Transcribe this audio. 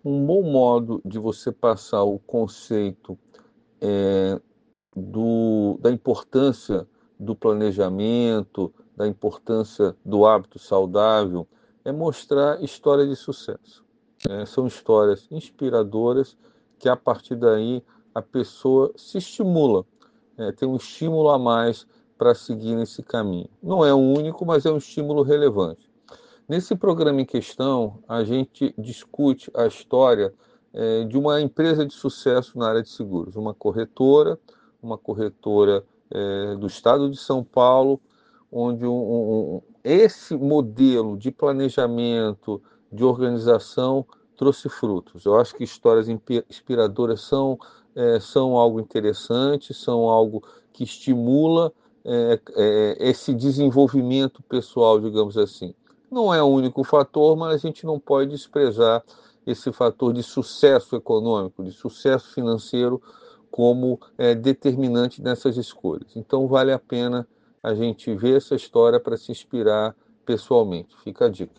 Um bom modo de você passar o conceito da importância do planejamento, da importância do hábito saudável, é mostrar histórias de sucesso. São histórias inspiradoras que, a partir daí, a pessoa se estimula, tem um estímulo a mais para seguir nesse caminho. Não é o único, mas é um estímulo relevante. Nesse programa em questão, a gente discute a história de uma empresa de sucesso na área de seguros, uma corretora do estado de São Paulo, onde esse modelo de planejamento, de organização, trouxe frutos. Eu acho que histórias inspiradoras são algo interessante, são algo que estimula esse desenvolvimento pessoal, digamos assim. Não é o único fator, mas a gente não pode desprezar esse fator de sucesso econômico, de sucesso financeiro, como determinante nessas escolhas. Então, vale a pena a gente ver essa história para se inspirar pessoalmente. Fica a dica.